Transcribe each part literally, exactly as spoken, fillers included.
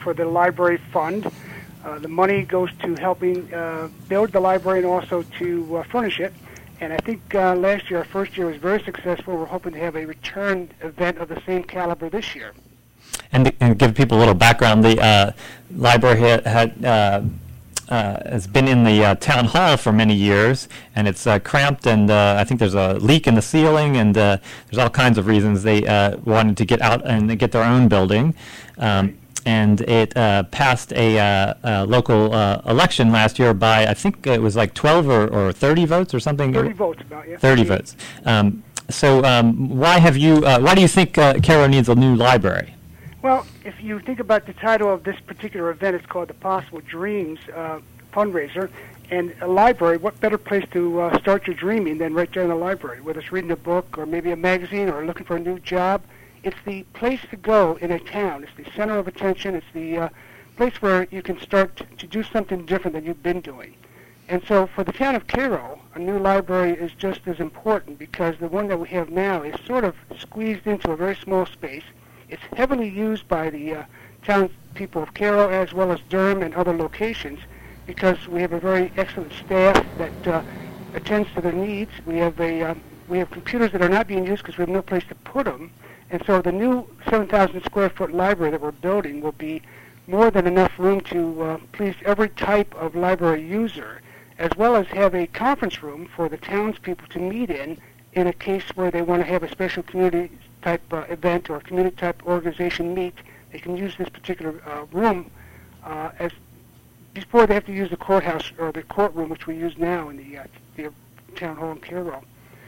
for the library fund. Uh, the money goes to helping uh, build the library and also to uh, furnish it. And I think uh, last year, our first year, was very successful. We're hoping to have a return event of the same caliber this year. And to and give people a little background, the uh, library had, had uh, uh, has been in the uh, town hall for many years, and it's uh, cramped, and uh, I think there's a leak in the ceiling, and uh, there's all kinds of reasons they uh, wanted to get out and get their own building. Um, and it uh, passed a, uh, a local uh, election last year by, I think it was like twelve or, or thirty votes or something. thirty votes about, yeah. thirty votes. Um, so um, why have you, uh, why do you think uh, Cairo needs a new library? Well, if you think about the title of this particular event, it's called the Possible Dreams uh, fundraiser. And a library, what better place to uh, start your dreaming than right there in the library, whether it's reading a book or maybe a magazine or looking for a new job. It's the place to go in a town. It's the center of attention. It's the uh, place where you can start to do something different than you've been doing. And so for the town of Cairo, a new library is just as important because the one that we have now is sort of squeezed into a very small space. It's heavily used by the uh, townspeople of Cairo as well as Durham and other locations because we have a very excellent staff that uh, attends to their needs. We have a uh, we have computers that are not being used because we have no place to put them. And so the new seven thousand square foot library that we're building will be more than enough room to uh, please every type of library user, as well as have a conference room for the townspeople to meet in in a case where they want to have a special community type uh, event or community type organization meet. They can use this particular uh, room uh, as before they have to use the courthouse or the courtroom, which we use now in the, uh, the town hall in Cairo.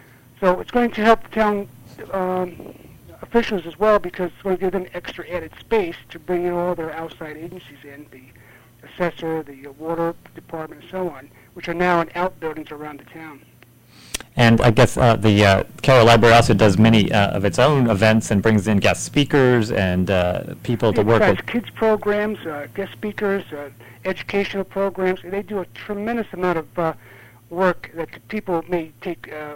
So it's going to help town um, officials as well because it's going to give them extra added space to bring in all their outside agencies in, the assessor, the uh, water department, and so on, which are now in outbuildings around the town. And I guess uh, the uh, Cairo Library also does many uh, of its own events and brings in guest speakers and uh, people to work with. Kids programs, uh, guest speakers, uh, educational programs. They do a tremendous amount of uh, work that people may take uh,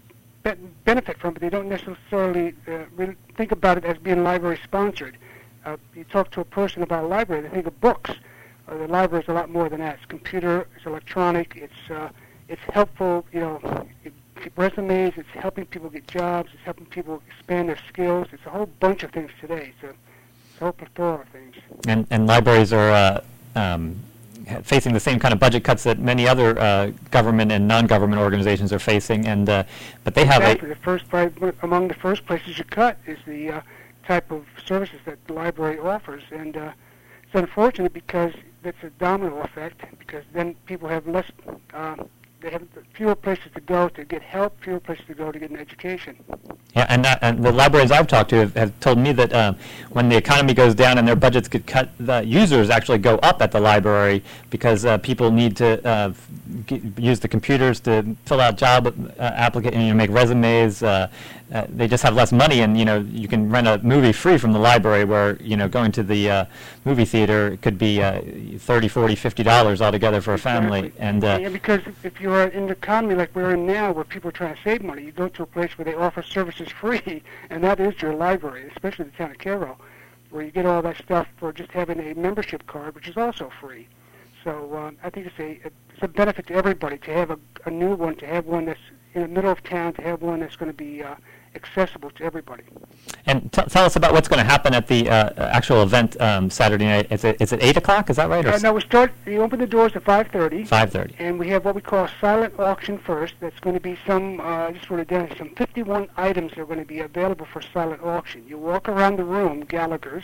be benefit from, but they don't necessarily uh, really think about it as being library sponsored. Uh, you talk to a person about a library, they think of books. Uh, the library is a lot more than that. It's computer, it's electronic, it's uh, it's helpful, you know, it, resumes, it's helping people get jobs, it's helping people expand their skills. It's a whole bunch of things today. It's a, it's a whole plethora of things. And, and libraries are uh, um, facing the same kind of budget cuts that many other uh, government and non-government organizations are facing, and uh, but they have exactly. a... The first, among the first places you cut is the uh, type of services that the library offers, and uh, it's unfortunate because that's a domino effect, because then people have less... Uh, They have fewer places to go to get help, fewer places to go to get an education. Yeah, and, that, and the libraries I've talked to have, have told me that um, when the economy goes down and their budgets get cut, the users actually go up at the library because uh, people need to uh, get, use the computers to fill out job uh, applications, you know, make resumes. Uh, uh, they just have less money, and you know you can rent a movie free from the library, where you know going to the uh, movie theater could be uh, thirty, forty, fifty dollars altogether for a family. Exactly. And uh, yeah, because if you're in the economy like we're in now, where people are trying to save money, you go to a place where they offer services free, and that is your library, especially the town of Cairo, where you get all that stuff for just having a membership card, which is also free. So um, I think it's a it's a benefit to everybody to have a, a new one, to have one that's in the middle of town, to have one that's going to be uh, accessible to everybody. And t tell us about what's going to happen at the uh, actual event um, Saturday night. Is it, is it eight o'clock? Is that right? Or uh, no, we start, we open the doors at five thirty. five thirty. And we have what we call a silent auction first. That's going to be some, uh, I just wrote it down, some fifty-one items that are going to be available for silent auction. You walk around the room, Gallagher's.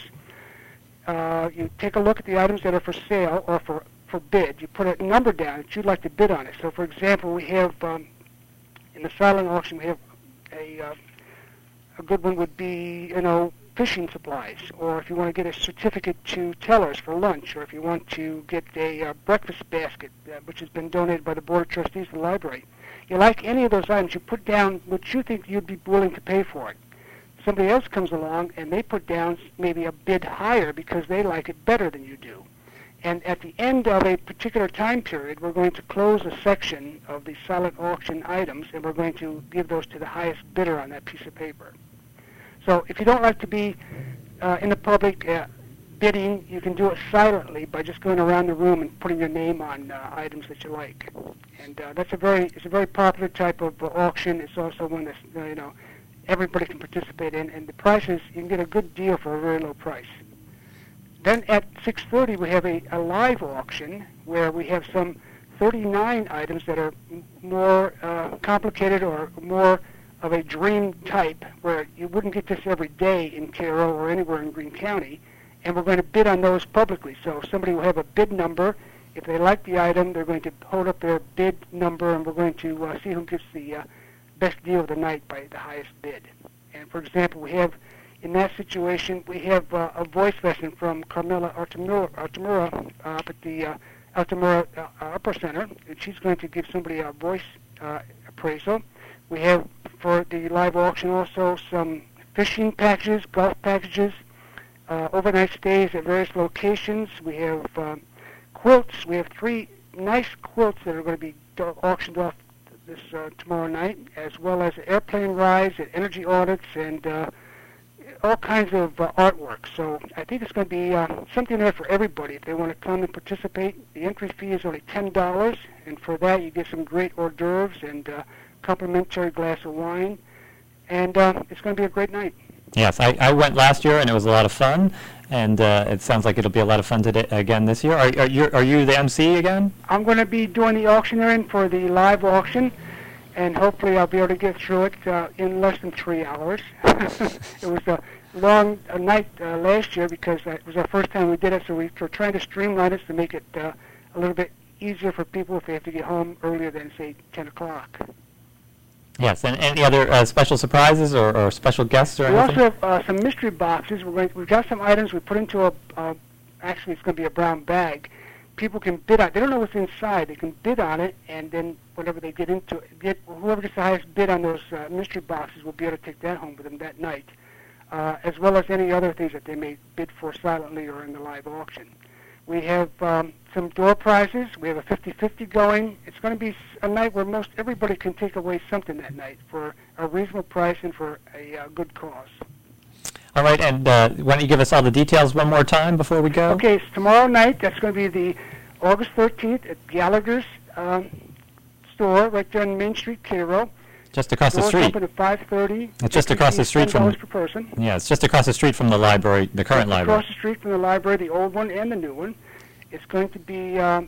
Uh, you take a look at the items that are for sale or for, for bid. You put a number down that you'd like to bid on it. So, for example, we have, um, in the silent auction, we have a... Uh, A good one would be, you know, fishing supplies, or if you want to get a certificate to Tellers for lunch, or if you want to get a uh, breakfast basket, uh, which has been donated by the Board of Trustees of the library. You like any of those items, you put down what you think you'd be willing to pay for it. Somebody else comes along, and they put down maybe a bid higher because they like it better than you do. And at the end of a particular time period, we're going to close a section of the silent auction items, and we're going to give those to the highest bidder on that piece of paper. So if you don't like to be uh, in the public, uh, bidding, you can do it silently by just going around the room and putting your name on uh, items that you like. And uh, that's a very it's a very popular type of uh, auction. It's also one that's uh, you know everybody can participate in, and the prices you can get a good deal for a very low price. Then at six thirty we have a, a live auction where we have some thirty-nine items that are m- more uh, complicated or more of a dream type, where you wouldn't get this every day in Cairo or anywhere in Greene County, and we're going to bid on those publicly. So somebody will have a bid number. If they like the item, they're going to hold up their bid number, and we're going to uh, see who gets the uh, best deal of the night by the highest bid. And for example, we have, in that situation, we have uh, a voice lesson from Carmela Altamura, Altamura uh, up at the uh, Altamura uh, Upper Center, and she's going to give somebody a voice uh, appraisal. We have, for the live auction, also some fishing packages, golf packages, uh, overnight stays at various locations. We have uh, quilts. We have three nice quilts that are going to be auctioned off this uh, tomorrow night, as well as airplane rides and energy audits and uh, all kinds of uh, artwork. So I think it's going to be uh, something there for everybody if they want to come and participate. The entry fee is only ten dollars, and for that you get some great hors d'oeuvres and uh, complimentary glass of wine, and uh, it's going to be a great night. Yes, I, I went last year and it was a lot of fun, and uh, it sounds like it'll be a lot of fun today again this year. Are, are you are you the M C again? I'm going to be doing the auctioneering for the live auction, and hopefully I'll be able to get through it uh, in less than three hours. It was a long a night uh, last year because uh, it was our first time we did it, so we were trying to streamline it to make it uh, a little bit easier for people if they have to get home earlier than, say, ten o'clock. Yes, and any other uh, special surprises or, or special guests or we anything? We also have uh, some mystery boxes. We're going to, we've got some items we put into a, uh, actually it's going to be a brown bag. People can bid on it. They don't know what's inside. They can bid on it, and then whatever they get into, get whoever gets the highest bid on those uh, mystery boxes will be able to take that home with them that night, uh, as well as any other things that they may bid for silently or in the live auction. We have um, some door prizes. We have a fifty-fifty going. It's going to be a night where most everybody can take away something that night for a reasonable price and for a uh, good cause. All right, and uh, why don't you give us all the details one more time before we go? Okay, it's tomorrow night. That's going to be the August thirteenth at Gallagher's um, store right there on Main Street, Cairo. Just across the Doors street. open at five thirty. It's just across the street ten dollars from. per person. Yeah, it's just across the street from the library, the current It's library. Across the street from the library, the old one and the new one. It's going to be um,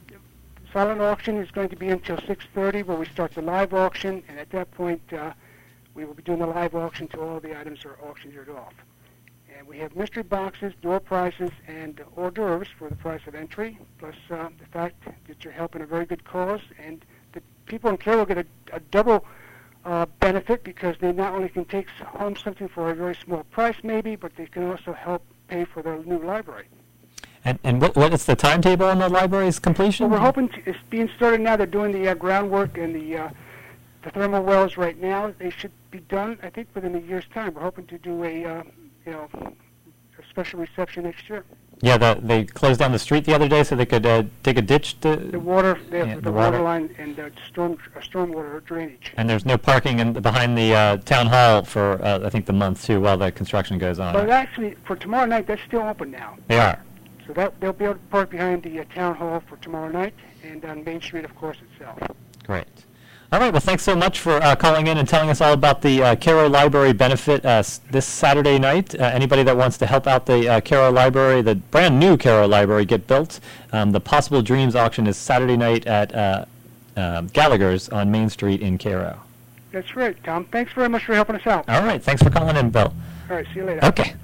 silent auction is going to be until six thirty, where we start the live auction, and at that point uh, we will be doing the live auction until all the items are auctioned off. And we have mystery boxes, door prizes, and hors d'oeuvres for the price of entry, plus uh, the fact that you're helping a very good cause, and the people in Cairo get a, a double uh, benefit because they not only can take home something for a very small price maybe, but they can also help pay for the new library. And, and what, what is the timetable on the library's completion? Well, we're hoping to, it's being started now. They're doing the uh, groundwork and the uh, the thermal wells right now. They should be done, I think, within a year's time. We're hoping to do a uh, you know a special reception next year. Yeah, the, they closed down the street the other day so they could uh, dig a ditch to... The water, they have Yeah, the, the water water. line and uh, storm uh, stormwater drainage. And there's no parking in, behind the uh, town hall for, uh, I think, the month, too, while the construction goes on. But actually, for tomorrow night, that's still open now. They are. So that they'll be able to park behind the uh, town hall for tomorrow night, and on Main Street, of course, itself. Great. All right, well, thanks so much for uh, calling in and telling us all about the uh, Cairo Library benefit uh, s- this Saturday night. Uh, anybody that wants to help out the uh, Cairo Library, the brand new Cairo Library, get built, um, the Possible Dreams auction is Saturday night at uh, uh, Gallagher's on Main Street in Cairo. That's right, Tom. Thanks very much for helping us out. All right, thanks for calling in, Bill. All right, see you later. Okay.